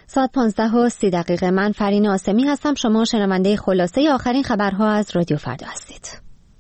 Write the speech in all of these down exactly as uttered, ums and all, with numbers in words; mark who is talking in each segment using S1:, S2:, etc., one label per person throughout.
S1: ساعت پانزده و سی دقیقه. من فرین آسمی هستم. شما شنونده خلاصه آخرین خبرها از رادیو فردا هستید.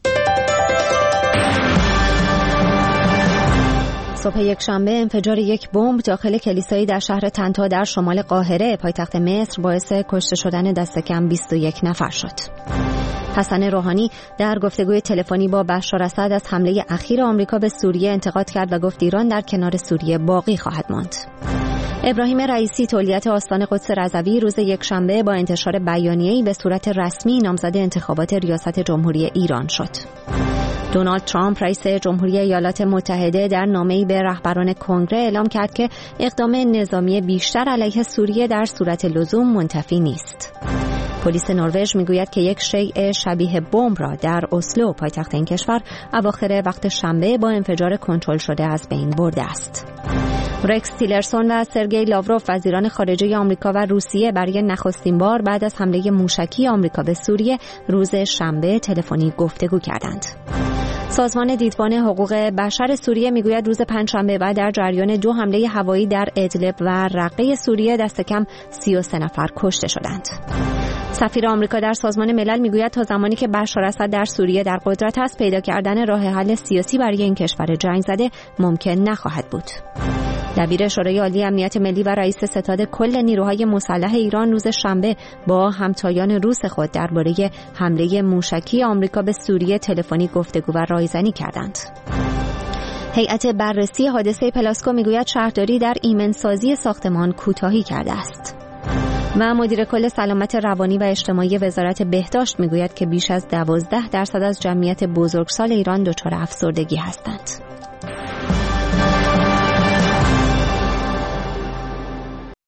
S1: صبح یک شنبه انفجار یک بمب داخل کلیسایی در شهر طنطا در شمال قاهره پایتخت مصر باعث کشته شدن دست کم بیست و یک نفر شد. حسن روحانی در گفتگوی تلفنی با بشار اسد از حمله اخیر آمریکا به سوریه انتقاد کرد و گفت ایران در کنار سوریه باقی خواهد ماند. ابراهیم رئیسی تولیت آستان قدس رضوی روز یکشنبه با انتشار بیانیه‌ای به صورت رسمی نامزد انتخابات ریاست جمهوری ایران شد. دونالد ترامپ رئیس جمهوری ایالات متحده در نامه‌ای به رهبران کنگره اعلام کرد که اقدام نظامی بیشتر علیه سوریه در صورت لزوم منتفی نیست. پلیس نروژ میگوید که یک شیء شبیه بمب را در اسلو پایتخت این کشور اواخر وقت شنبه با انفجار کنترل شده از بین برده است. رکس تیلرسون و سرگئی لاوروف وزیران خارجه آمریکا و روسیه برای نخستین بار بعد از حمله موشکی آمریکا به سوریه روز شنبه تلفنی گفتگو کردند. سازمان دیدبان حقوق بشر سوریه میگوید روز پنجشنبه بعد در جریان دو حمله هوایی در ادلب و رقه سوریه دست کم سی و سه نفر کشته شدند. سفیر آمریکا در سازمان ملل میگوید تا زمانی که بشار اسد در سوریه در قدرت است پیدا کردن راه حل سیاسی برای این کشور جنگ زده ممکن نخواهد بود. دبیر شورای عالی امنیت ملی و رئیس ستاد کل نیروهای مسلح ایران روز شنبه با همتایان روس خود درباره حمله موشکی آمریکا به سوریه تلفنی گفتگو و رایزنی کردند. هیئت بررسی حادثه پلاسکو میگوید شهرداری در ایمنسازی ساختمان کوتاهی کرده است. و مدیر کل سلامت روانی و اجتماعی وزارت بهداشت میگوید که بیش از دوازده درصد از جمعیت بزرگسال ایران دچار افسردگی هستند.